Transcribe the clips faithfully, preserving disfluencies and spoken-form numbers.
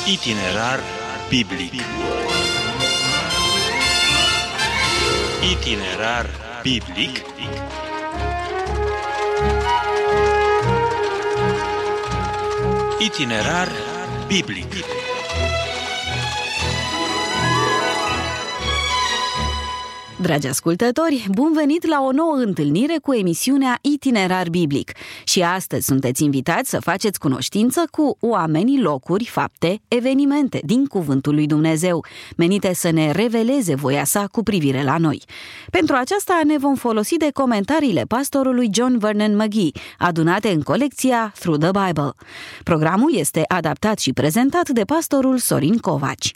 Itinerar biblic. Itinerar biblic. Itinerar biblic. Dragi ascultători, bun venit la o nouă întâlnire cu emisiunea Itinerar Biblic. Și astăzi sunteți invitați să faceți cunoștință cu oameni, locuri, fapte, evenimente din Cuvântul lui Dumnezeu, menite să ne reveleze voia sa cu privire la noi. Pentru aceasta ne vom folosi de comentariile pastorului John Vernon McGee, adunate în colecția Through the Bible. Programul este adaptat și prezentat de pastorul Sorin Covaci.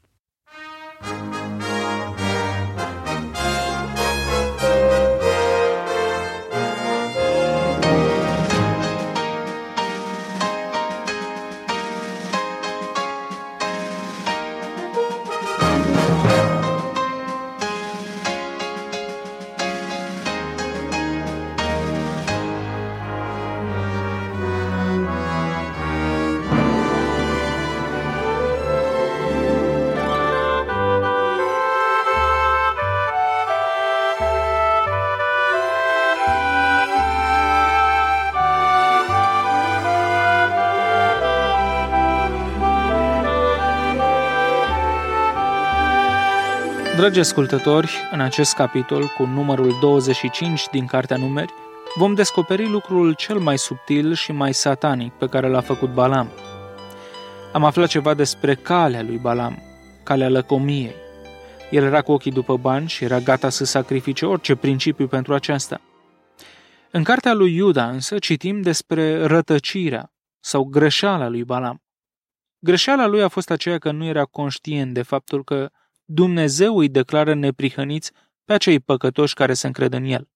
Dragi ascultători, în acest capitol, cu numărul douăzeci și cinci din Cartea Numeri, vom descoperi lucrul cel mai subtil și mai satanic pe care l-a făcut Balam. Am aflat ceva despre calea lui Balam, calea lăcomiei. El era cu ochii după bani și era gata să sacrifice orice principiu pentru aceasta. În cartea lui Iuda însă citim despre rătăcirea sau greșeala lui Balam. Greșeala lui a fost aceea că nu era conștient de faptul că Dumnezeu îi declară neprihăniți pe acei păcătoși care se încred în el.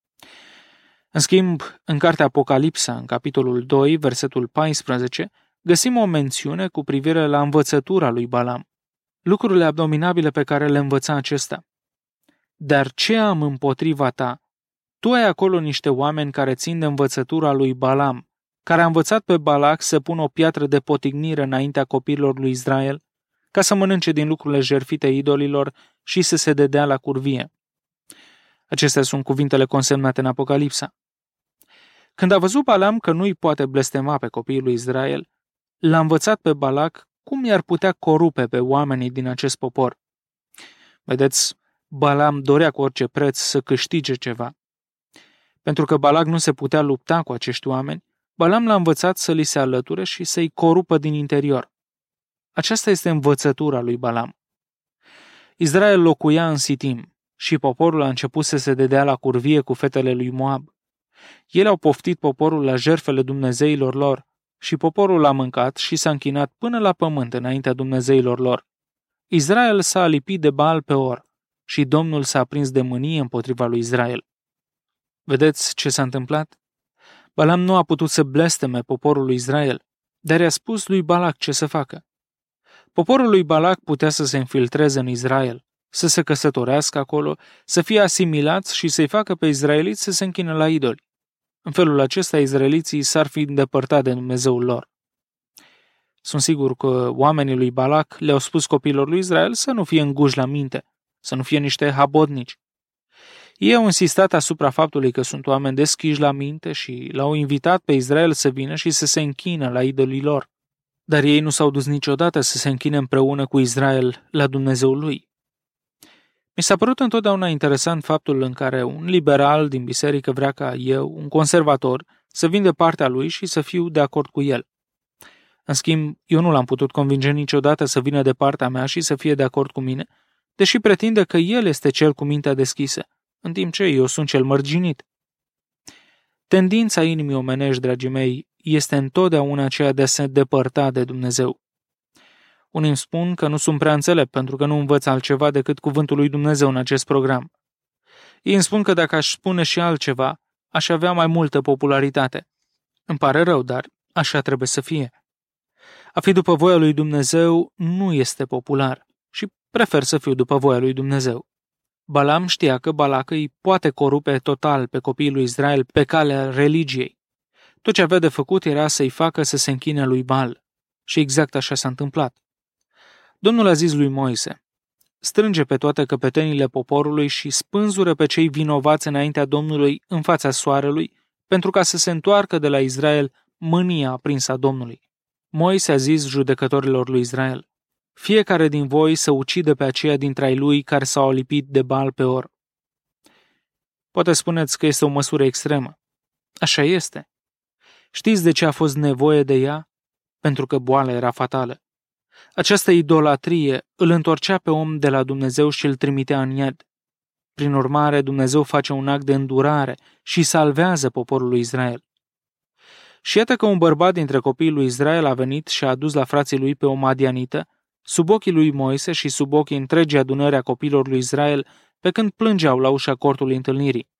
În schimb, în cartea Apocalipsa, în capitolul doi, versetul paisprezece, găsim o mențiune cu privire la învățătura lui Balam, lucrurile abominabile pe care le învăța acesta. Dar ce am împotriva ta? Tu ai acolo niște oameni care țin de învățătura lui Balam, care a învățat pe Balac să pună o piatră de potignire înaintea copiilor lui Israel, ca să mănânce din lucrurile jertfite idolilor și să se dedea la curvie. Acestea sunt cuvintele consemnate în Apocalipsa. Când a văzut Balam că nu-i poate blestema pe copiii lui Israel, l-a învățat pe Balac cum i-ar putea corupe pe oamenii din acest popor. Vedeți, Balam dorea cu orice preț să câștige ceva. Pentru că Balac nu se putea lupta cu acești oameni, Balam l-a învățat să li se alăture și să-i corupă din interior. Aceasta este învățătura lui Balam. Israel locuia în Sitim și poporul a început să se dedea la curvie cu fetele lui Moab. Ele au poftit poporul la jertfele dumnezeilor lor și poporul a mâncat și s-a închinat până la pământ înaintea dumnezeilor lor. Israel s-a alipit de Baal Peor și Domnul s-a aprins de mânie împotriva lui Israel. Vedeți ce s-a întâmplat? Balam nu a putut să blesteme poporul lui Israel, dar i-a spus lui Balac ce să facă. Poporul lui Balac putea să se infiltreze în Israel, să se căsătorească acolo, să fie asimilați și să-i facă pe izraeliți să se închine la idoli. În felul acesta, izraeliții s-ar fi îndepărtat de Dumnezeul lor. Sunt sigur că oamenii lui Balac le-au spus copiilor lui Israel să nu fie înguși la minte, să nu fie niște habodnici. Ei au insistat asupra faptului că sunt oameni deschiși la minte și l-au invitat pe Israel să vină și să se închină la idolii lor. Dar ei nu s-au dus niciodată să se închine împreună cu Israel la Dumnezeul lui. Mi s-a părut întotdeauna interesant faptul în care un liberal din biserică vrea ca eu, un conservator, să vin de partea lui și să fiu de acord cu el. În schimb, eu nu l-am putut convinge niciodată să vină de partea mea și să fie de acord cu mine, deși pretinde că el este cel cu mintea deschisă, în timp ce eu sunt cel mărginit. Tendința inimii omenești, dragii mei, este întotdeauna aceea de a se depărta de Dumnezeu. Unii îmi spun că nu sunt prea înțelept pentru că nu învăț altceva decât cuvântul lui Dumnezeu în acest program. Ei îmi spun că dacă aș spune și altceva, aș avea mai multă popularitate. Îmi pare rău, dar așa trebuie să fie. A fi după voia lui Dumnezeu nu este popular și prefer să fiu după voia lui Dumnezeu. Balam știa că Balac îi poate corupe total pe copiii lui Israel pe calea religiei. Tot ce avea de făcut era să-i facă să se închine lui Baal. Și exact așa s-a întâmplat. Domnul a zis lui Moise: strânge pe toate căpetenile poporului și spânzură pe cei vinovați înaintea Domnului în fața soarelui, pentru ca să se întoarcă de la Israel mânia aprinsă a Domnului. Moise a zis judecătorilor lui Israel: fiecare din voi să ucidă pe aceia dintre ai lui care s-au lipit de Baal Peor. Poate spuneți că este o măsură extremă. Așa este. Știți de ce a fost nevoie de ea? Pentru că boala era fatală. Această idolatrie îl întorcea pe om de la Dumnezeu și îl trimitea în iad. Prin urmare, Dumnezeu face un act de îndurare și salvează poporul lui Israel. Și iată că un bărbat dintre copiii lui Israel a venit și a adus la frații lui pe o madianită, sub ochii lui Moise și sub ochii întregii adunări a copiilor lui Israel, pe când plângeau la ușa cortului întâlnirii.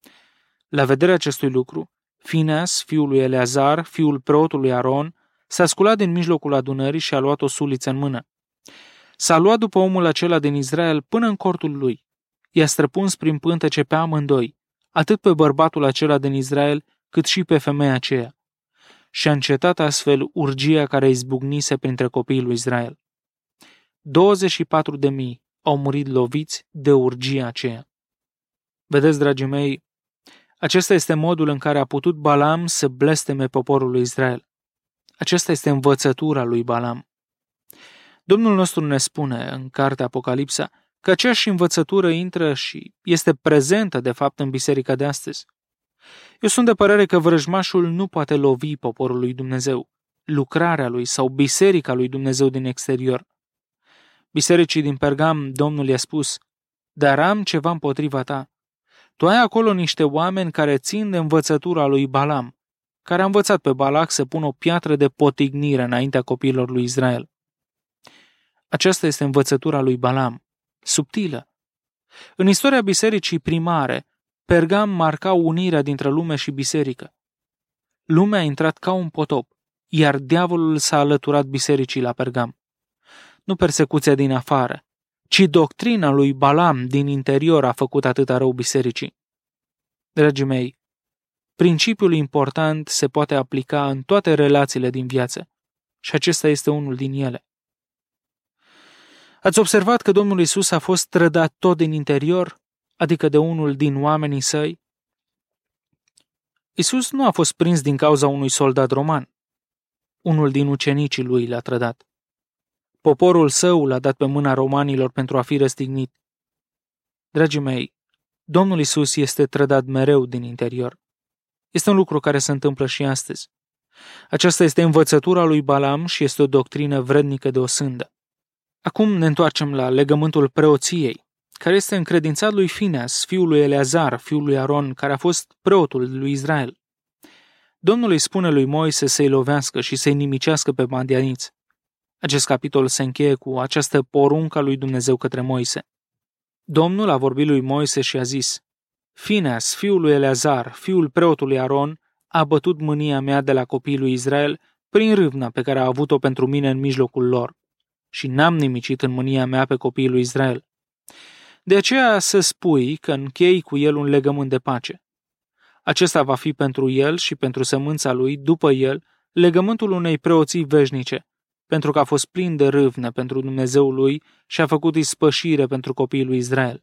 La vederea acestui lucru, Fineas, fiul lui Eleazar, fiul preotului Aron, s-a sculat din mijlocul adunării și a luat o suliță în mână. S-a luat după omul acela din Israel până în cortul lui. I-a străpuns prin pântece pe amândoi, atât pe bărbatul acela din Israel, cât și pe femeia aceea. Și a încetat astfel urgia care izbucnise printre copiii lui Israel. douăzeci și patru de mii au murit loviți de urgia aceea. Vedeți, dragii mei, acesta este modul în care a putut Balam să blesteme poporul lui Israel. Aceasta este învățătura lui Balam. Domnul nostru ne spune în cartea Apocalipsa că aceeași învățătură intră și este prezentă, de fapt, în biserica de astăzi. Eu sunt de părere că vrăjmașul nu poate lovi poporul lui Dumnezeu, lucrarea lui sau biserica lui Dumnezeu din exterior. Bisericii din Pergam, Domnul i-a spus: dar am ceva împotriva ta. Tu ai acolo niște oameni care țin de învățătura lui Balam, care a învățat pe Balac să pună o piatră de potignire înaintea copiilor lui Israel. Aceasta este învățătura lui Balam, subtilă. În istoria bisericii primare, Pergam marca unirea dintre lume și biserică. Lumea a intrat ca un potop, iar diavolul s-a alăturat bisericii la Pergam. Nu persecuția din afară, ci doctrina lui Balam din interior a făcut atâta rău bisericii. Dragii mei, principiul important se poate aplica în toate relațiile din viață și acesta este unul din ele. Ați observat că Domnul Iisus a fost trădat tot din interior, adică de unul din oamenii săi? Iisus nu a fost prins din cauza unui soldat roman. Unul din ucenicii lui l-a trădat. Poporul său l-a dat pe mâna romanilor pentru a fi răstignit. Dragii mei, Domnul Iisus este trădat mereu din interior. Este un lucru care se întâmplă și astăzi. Aceasta este învățătura lui Balam și este o doctrină vrednică de osândă. Acum ne întoarcem la legământul preoției, care este încredințat lui Fineas, fiul lui Eleazar, fiul lui Aron, care a fost preotul lui Israel. Domnul îi spune lui Moise să-i lovească și să-i nimicească pe madianiți. Acest capitol se încheie cu această poruncă a lui Dumnezeu către Moise. Domnul a vorbit lui Moise și a zis: Fineas, fiul lui Eleazar, fiul preotului Aron, a bătut mânia mea de la copiii lui Israel prin râvna pe care a avut-o pentru mine în mijlocul lor și n-am nimicit în mânia mea pe copiii lui Israel. De aceea să spui că închei cu el un legământ de pace. Acesta va fi pentru el și pentru sămânța lui, după el, legământul unei preoții veșnice, pentru că a fost plin de râvnă pentru Dumnezeul lui și a făcut ispășire pentru copiii lui Israel.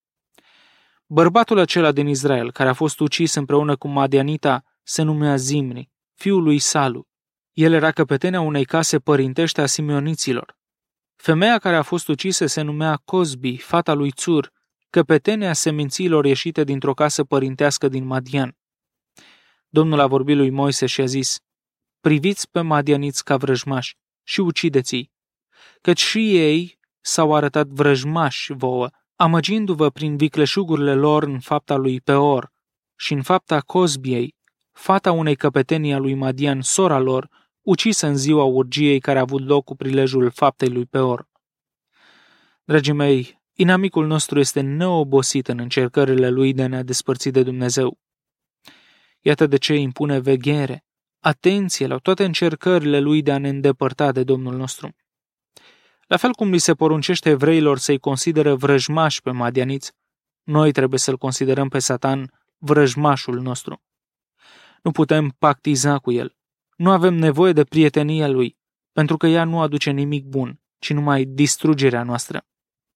Bărbatul acela din Israel, care a fost ucis împreună cu Madianita, se numea Zimri, fiul lui Salu. El era căpetenea unei case părintești a Simeoniților. Femeia care a fost ucisă se numea Cozbi, fata lui Țur, căpetenea seminților ieșite dintr-o casă părintească din Madian. Domnul a vorbit lui Moise și a zis: priviți pe madianiți ca vrăjmași și ucideți-i, căci și ei s-au arătat vrăjmași vouă, amăgindu-vă prin vicleșugurile lor în fapta lui Peor și în fapta Cozbiei, fata unei căpetenii a lui Madian, sora lor, ucisă în ziua urgiei care a avut loc cu prilejul faptei lui Peor. Dragii mei, inamicul nostru este neobosit în încercările lui de a ne despărți de Dumnezeu. Iată de ce impune veghere, atenție la toate încercările lui de a ne îndepărta de Domnul nostru. La fel cum li se poruncește evreilor să-i consideră vrăjmași pe madianiți, noi trebuie să-l considerăm pe Satan vrăjmașul nostru. Nu putem pactiza cu el. Nu avem nevoie de prietenia lui, pentru că ea nu aduce nimic bun, ci numai distrugerea noastră.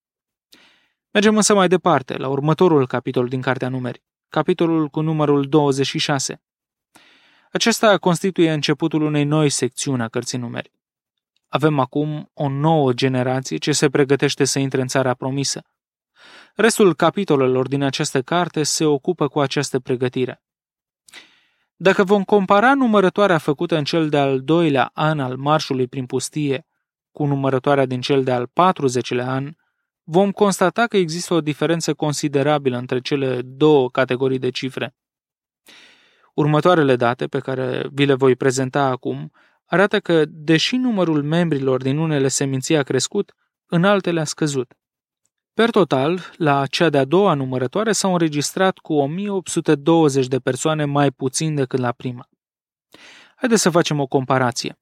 Mergem însă mai departe, la următorul capitol din Cartea Numeri, capitolul cu numărul douăzeci și șase. Acesta constituie începutul unei noi secțiuni a Cărții Numeri. Avem acum o nouă generație ce se pregătește să intre în țara promisă. Restul capitolelor din această carte se ocupă cu această pregătire. Dacă vom compara numărătoarea făcută în cel de-al doilea an al marșului prin pustie cu numărătoarea din cel de-al patruzecilea an, vom constata că există o diferență considerabilă între cele două categorii de cifre. Următoarele date, pe care vi le voi prezenta acum, arată că, deși numărul membrilor din unele seminții a crescut, în altele a scăzut. Per total, la cea de-a doua numărătoare s-au înregistrat cu o mie opt sute douăzeci de persoane mai puțin decât la prima. Haideți să facem o comparație.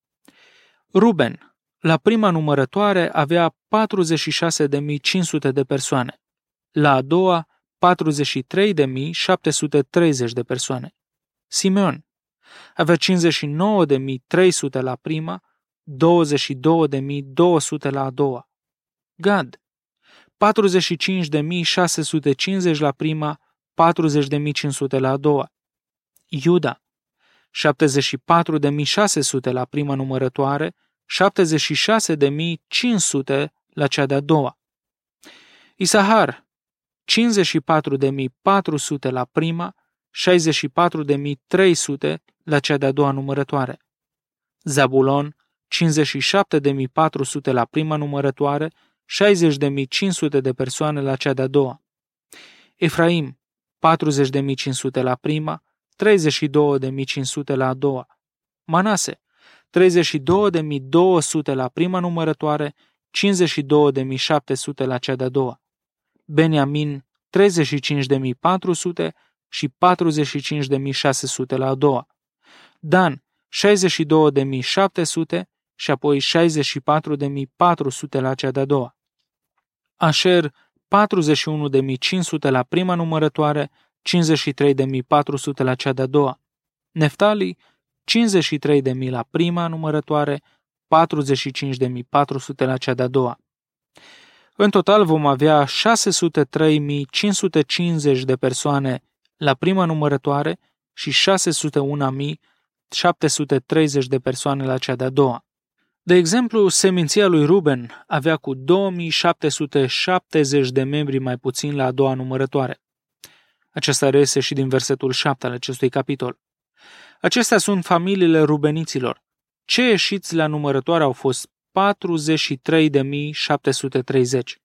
Ruben, la prima numărătoare, avea patruzeci și șase de mii cinci sute de persoane. La a doua, patruzeci și trei de mii șapte sute treizeci de persoane. Simeon avea cincizeci și nouă de mii trei sute la prima, douăzeci și două de mii două sute la a doua. Gad, patruzeci și cinci de mii șase sute cincizeci la prima, patruzeci de mii cinci sute la a doua. Iuda, șaptezeci și patru de mii șase sute la prima numărătoare, șaptezeci și șase de mii cinci sute la cea de-a doua. Isahar, cincizeci și patru de mii patru sute la prima, șaizeci și patru de mii trei sute la cea de-a doua numărătoare. Zabulon, cincizeci și șapte de mii patru sute la prima numărătoare, șaizeci de mii cinci sute de persoane la cea de-a doua. Efraim, patruzeci de mii cinci sute la prima, treizeci și două de mii cinci sute la a doua. Manase, treizeci și două de mii două sute la prima numărătoare, cincizeci și două de mii șapte sute la cea de-a doua. Beniamin, treizeci și cinci de mii patru sute și patruzeci și cinci de mii șase sute la a doua. Dan, șaizeci și două de mii șapte sute și apoi șaizeci și patru de mii patru sute la cea de-a doua. Asher, patruzeci și unu de mii cinci sute la prima numărătoare, cincizeci și trei de mii patru sute la cea de-a doua. Neftali, cincizeci și trei de mii la prima numărătoare, patruzeci și cinci de mii patru sute la cea de-a doua. În total vom avea șase sute trei mii cinci sute cincizeci de persoane la prima numărătoare și șase sute unu mii șapte sute treizeci de persoane la cea de-a doua. De exemplu, seminția lui Ruben avea cu două mii șapte sute șaptezeci de membri mai puțin la a doua numărătoare. Aceasta reiese și din versetul șapte al acestui capitol. Acestea sunt familiile rubeniților. Cei ieșiți la numărătoare au fost patruzeci și trei de mii șapte sute treizeci.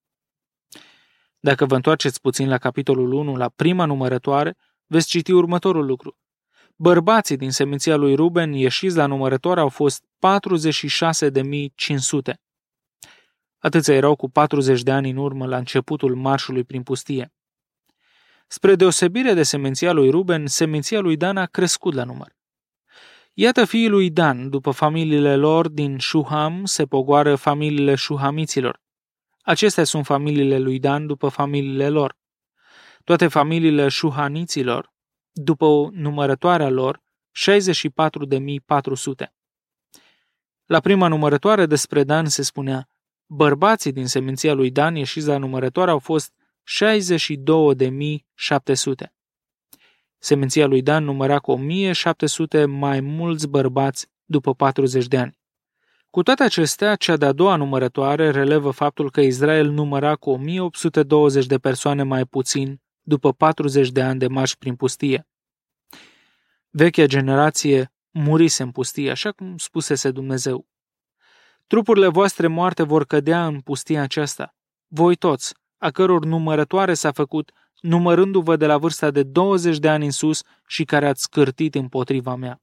Dacă vă întoarceți puțin la capitolul unu, la prima numărătoare, veți citi următorul lucru. Bărbații din seminția lui Ruben ieșiți la numărătoare au fost patruzeci și șase de mii cinci sute. Atâția erau cu patruzeci de ani în urmă la începutul marșului prin pustie. Spre deosebire de seminția lui Ruben, seminția lui Dan a crescut la număr. Iată fiii lui Dan, după familiile lor din Shuham se pogoară familiile Shuhamiților. Acestea sunt familiile lui Dan după familiile lor. Toate familiile Shuhaniților, după numărătoarea lor, șaizeci și patru de mii patru sute. La prima numărătoare despre Dan se spunea, bărbații din seminția lui Dan ieșiți la numărătoare au fost șaizeci și două de mii șapte sute. Seminția lui Dan număra cu o mie șapte sute mai mulți bărbați după patruzeci de ani. Cu toate acestea, cea de-a doua numărătoare relevă faptul că Israel număra cu o mie opt sute douăzeci de persoane mai puțin după patruzeci de ani de marș prin pustie. Vechea generație murise în pustie, așa cum spusese Dumnezeu. Trupurile voastre moarte vor cădea în pustia aceasta. Voi toți, a căror numărătoare s-a făcut, numărându-vă de la vârsta de douăzeci de ani în sus și care ați scârtit împotriva mea.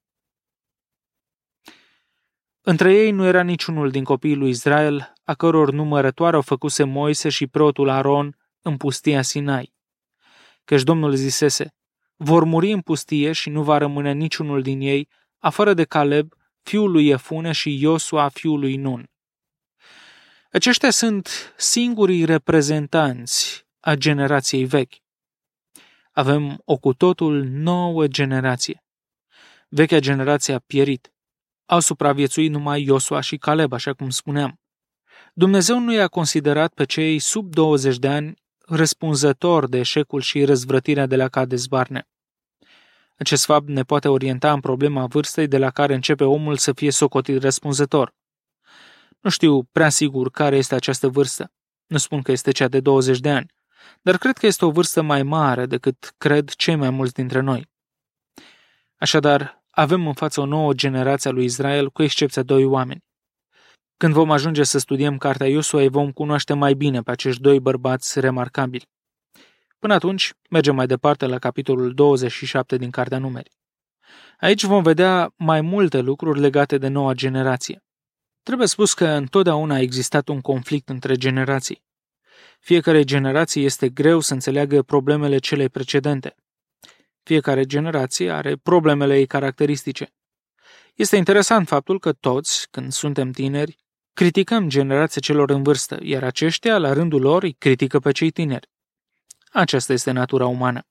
Între ei nu era niciunul din copiii lui Israel, a căror numărătoare au făcuse Moise și preotul Aron în pustia Sinai. Căci Domnul zisese, vor muri în pustie și nu va rămâne niciunul din ei, afară de Caleb, fiul lui Efune și Iosua, fiul lui Nun. Aceștia sunt singurii reprezentanți a generației vechi. Avem o cu totul nouă generație. Vechea generație a pierit. Au supraviețuit numai Iosua și Caleb, așa cum spuneam. Dumnezeu nu i-a considerat pe cei sub douăzeci de ani răspunzători de eșecul și răzvrătirea de la Cades Barnea. Acest fapt ne poate orienta în problema vârstei de la care începe omul să fie socotit răspunzător. Nu știu prea sigur care este această vârstă. Nu spun că este cea de douăzeci de ani, dar cred că este o vârstă mai mare decât cred cei mai mulți dintre noi. Așadar, avem în față o nouă generație a lui Israel, cu excepția doi oameni. Când vom ajunge să studiem cartea Iosua, vom cunoaște mai bine pe acești doi bărbați remarcabili. Până atunci, mergem mai departe la capitolul douăzeci și șapte din cartea Numeri. Aici vom vedea mai multe lucruri legate de noua generație. Trebuie spus că întotdeauna a existat un conflict între generații. Fiecare generație este greu să înțeleagă problemele celei precedente. Fiecare generație are problemele ei caracteristice. Este interesant faptul că toți, când suntem tineri, criticăm generația celor în vârstă, iar aceștia, la rândul lor, îi critică pe cei tineri. Aceasta este natura umană.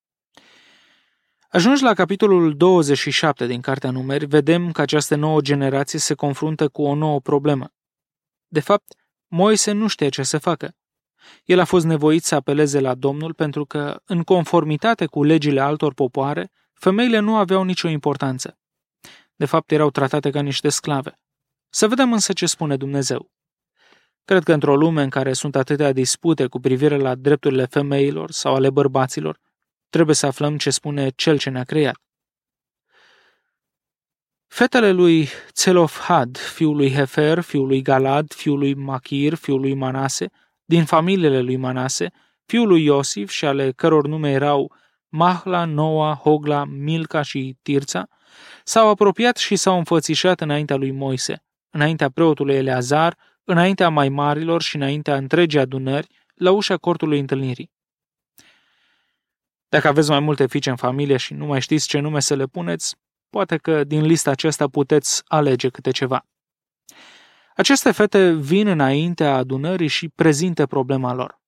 Ajungi la capitolul douăzeci și șapte din cartea Numeri, vedem că această nouă generație se confruntă cu o nouă problemă. De fapt, Moise nu știe ce să facă. El a fost nevoit să apeleze la Domnul pentru că, în conformitate cu legile altor popoare, femeile nu aveau nicio importanță. De fapt, erau tratate ca niște sclave. Să vedem însă ce spune Dumnezeu. Cred că într-o lume în care sunt atâtea dispute cu privire la drepturile femeilor sau ale bărbaților, trebuie să aflăm ce spune Cel ce ne-a creat. Fetele lui Tselofhad, fiul lui Hefer, fiul lui Galad, fiul lui Machir, fiul lui Manase, din familiile lui Manase, fiul lui Iosif și ale căror nume erau Mahla, Noa, Hogla, Milca și Tirța, s-au apropiat și s-au înfățișat înaintea lui Moise, înaintea preotului Eleazar, înaintea mai marilor și înaintea întregii adunări, la ușa cortului întâlnirii. Dacă aveți mai multe fiice în familie și nu mai știți ce nume să le puneți, poate că din lista aceasta puteți alege câte ceva. Aceste fete vin înaintea adunării și prezintă problema lor.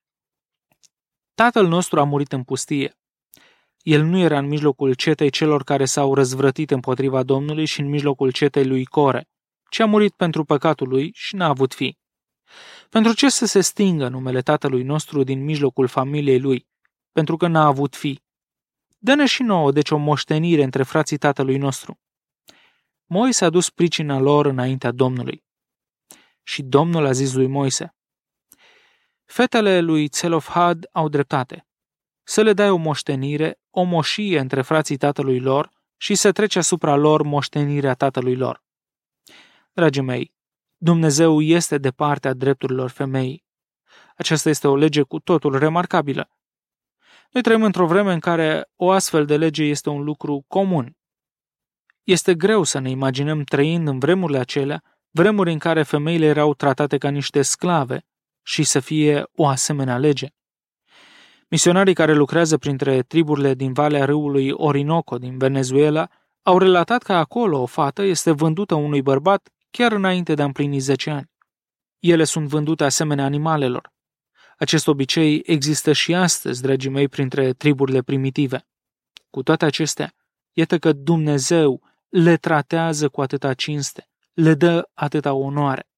Tatăl nostru a murit în pustie. El nu era în mijlocul cetei celor care s-au răzvrătit împotriva Domnului și în mijlocul cetei lui Core, ci a murit pentru păcatul lui și n-a avut fi. Pentru ce să se stingă numele tatălui nostru din mijlocul familiei lui? Pentru că n-a avut fi. Dă-ne și nouă, deci, o moștenire între frații tatălui nostru. Moise a dus pricina lor înaintea Domnului. Și Domnul a zis lui Moise: fetele lui Tselofhad au dreptate. Să le dai o moștenire, o moșie între frații tatălui lor și să trece asupra lor moștenirea tatălui lor. Dragii mei, Dumnezeu este de partea drepturilor femeii. Aceasta este o lege cu totul remarcabilă. Noi trăim într-o vreme în care o astfel de lege este un lucru comun. Este greu să ne imaginăm trăind în vremurile acelea, vremuri în care femeile erau tratate ca niște sclave, și să fie o asemenea lege. Misionarii care lucrează printre triburile din Valea râului Orinoco din Venezuela au relatat că acolo o fată este vândută unui bărbat chiar înainte de a împlini zece ani. Ele sunt vândute asemenea animalelor. Acest obicei există și astăzi, dragii mei, printre triburile primitive. Cu toate acestea, iată că Dumnezeu le tratează cu atâta cinste, le dă atâta onoare.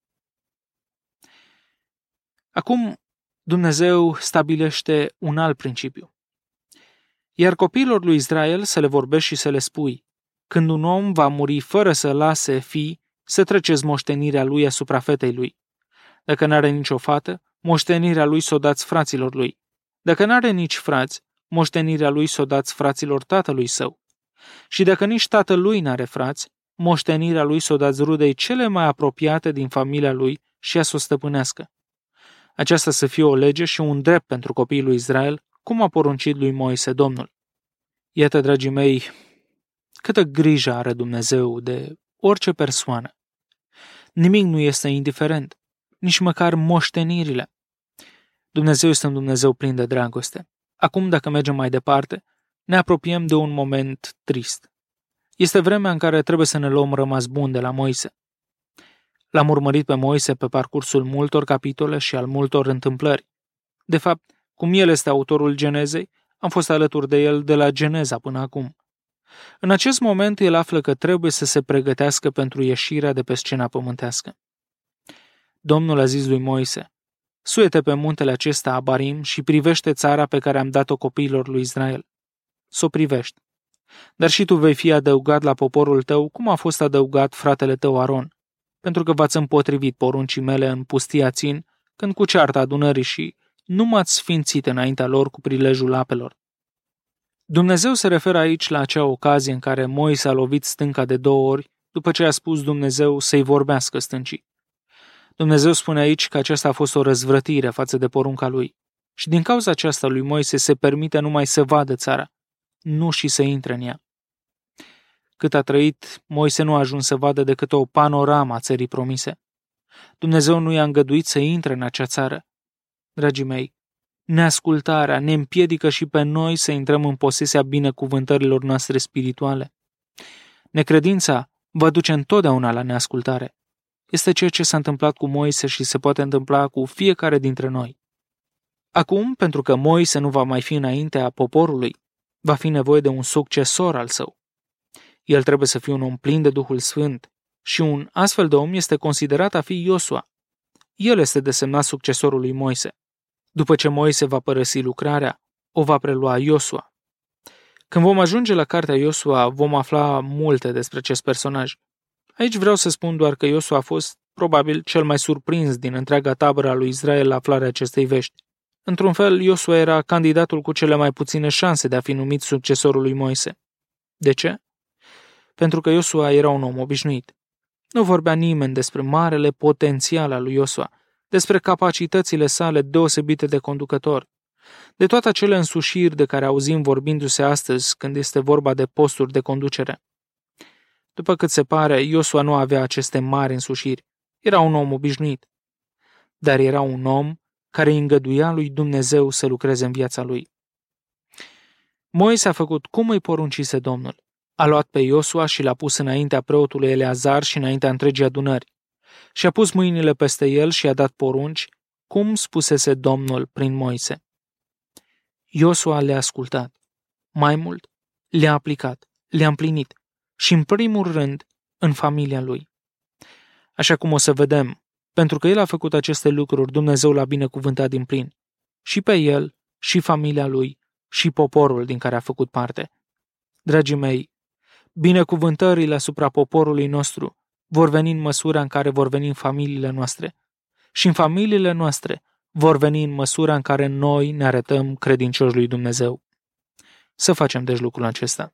Acum, Dumnezeu stabilește un alt principiu. Iar copiilor lui Israel să le vorbești și să le spui: când un om va muri fără să lase fii, să treceți moștenirea lui asupra fetei lui. Dacă n-are nicio fată, moștenirea lui s-o dați fraților lui. Dacă n-are nici frați, moștenirea lui s-o dați fraților tatălui său. Și dacă nici tatăl lui n-are frați, moștenirea lui s-o dați rudei cele mai apropiate din familia lui și ea s-o stăpânească. Aceasta să fie o lege și un drept pentru copiii lui Israel, cum a poruncit lui Moise Domnul. Iată, dragii mei, câtă grijă are Dumnezeu de orice persoană. Nimic nu este indiferent, nici măcar moștenirile. Dumnezeu este un Dumnezeu plin de dragoste. Acum, dacă mergem mai departe, ne apropiem de un moment trist. Este vremea în care trebuie să ne luăm rămas bun de la Moise. L-am urmărit pe Moise pe parcursul multor capitole și al multor întâmplări. De fapt, cum el este autorul Genezei, am fost alături de el de la Geneza până acum. În acest moment, el află că trebuie să se pregătească pentru ieșirea de pe scena pământească. Domnul a zis lui Moise: suie-te pe muntele acesta Abarim și privește țara pe care am dat-o copiilor lui Israel. S-o privești. Dar și tu vei fi adăugat la poporul tău, cum a fost adăugat fratele tău Aron, pentru că v-ați împotrivit poruncii mele în pustia Țin, când cu cearta adunării și nu m-ați sfințit înaintea lor cu prilejul apelor. Dumnezeu se referă aici la acea ocazie în care Moise a lovit stânca de două ori, după ce a spus Dumnezeu să-i vorbească stâncii. Dumnezeu spune aici că aceasta a fost o răzvrătire față de porunca lui și din cauza aceasta lui Moise se permite numai să vadă țara, nu și să intre în ea. Cât a trăit, Moise nu a ajuns să vadă decât o panoramă a țării promise. Dumnezeu nu i-a îngăduit să intre în acea țară. Dragii mei, neascultarea ne împiedică și pe noi să intrăm în posesia binecuvântărilor noastre spirituale. Necredința va duce întotdeauna la neascultare. Este ceea ce s-a întâmplat cu Moise și se poate întâmpla cu fiecare dintre noi. Acum, pentru că Moise nu va mai fi înaintea poporului, va fi nevoie de un succesor al său. El trebuie să fie un om plin de Duhul Sfânt și un astfel de om este considerat a fi Iosua. El este desemnat succesorul lui Moise. După ce Moise va părăsi lucrarea, o va prelua Iosua. Când vom ajunge la cartea Iosua, vom afla multe despre acest personaj. Aici vreau să spun doar că Iosua a fost probabil cel mai surprins din întreaga tabără a lui Israel la aflarea acestei vești. Într-un fel, Iosua era candidatul cu cele mai puține șanse de a fi numit succesorul lui Moise. De ce? Pentru că Iosua era un om obișnuit. Nu vorbea nimeni despre marele potențial al lui Iosua, despre capacitățile sale deosebite de conducător, de toate acele însușiri de care auzim vorbindu-se astăzi când este vorba de posturi de conducere. După cât se pare, Iosua nu avea aceste mari însușiri. Era un om obișnuit. Dar era un om care îi îngăduia lui Dumnezeu să lucreze în viața lui. Moise a făcut cum îi poruncise Domnul. A luat pe Iosua și l-a pus înaintea preotului Eleazar și înaintea întregii adunări. Și a pus mâinile peste el și a dat porunci, cum spusese Domnul prin Moise. Iosua le-a ascultat. Mai mult, le-a aplicat, le-a împlinit și, în primul rând, în familia lui. Așa cum o să vedem, pentru că el a făcut aceste lucruri, Dumnezeu l-a binecuvântat din plin. Și pe el, și familia lui, și poporul din care a făcut parte. Dragii mei, binecuvântările asupra poporului nostru vor veni în măsura în care vor veni în familiile noastre. Și în familiile noastre vor veni în măsura în care noi ne arătăm credincioși lui Dumnezeu. Să facem deci lucrul acesta.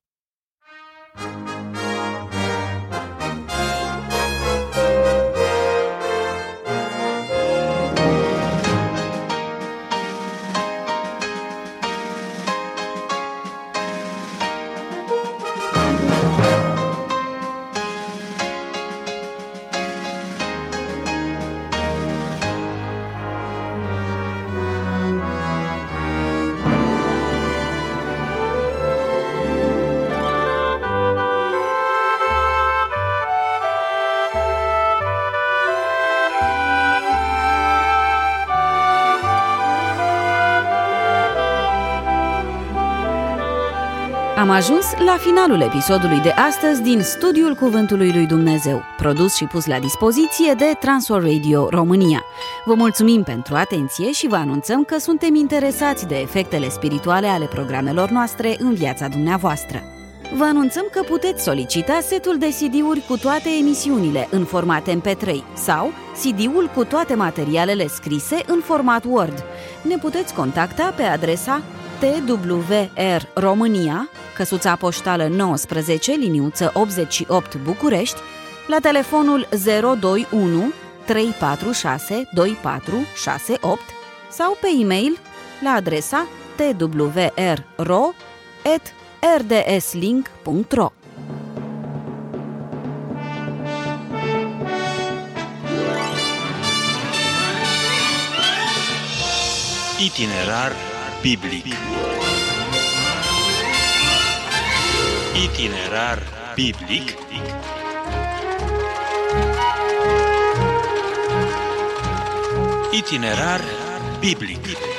Am ajuns la finalul episodului de astăzi din Studiul Cuvântului lui Dumnezeu, produs și pus la dispoziție de Transworld Radio România. Vă mulțumim pentru atenție și vă anunțăm că suntem interesați de efectele spirituale ale programelor noastre în viața dumneavoastră. Vă anunțăm că puteți solicita setul de C D-uri cu toate emisiunile în format M P trei sau C D-ul cu toate materialele scrise în format Word. Ne puteți contacta pe adresa T W R România, căsuța poștală nouăsprezece, liniuță optzeci și opt București, la telefonul zero doi unu trei patru șase doi patru șase opt sau pe e-mail la adresa t w r r o at r d s link punct r o. Itinerar biblic. Itinerar biblic. Itinerar biblic.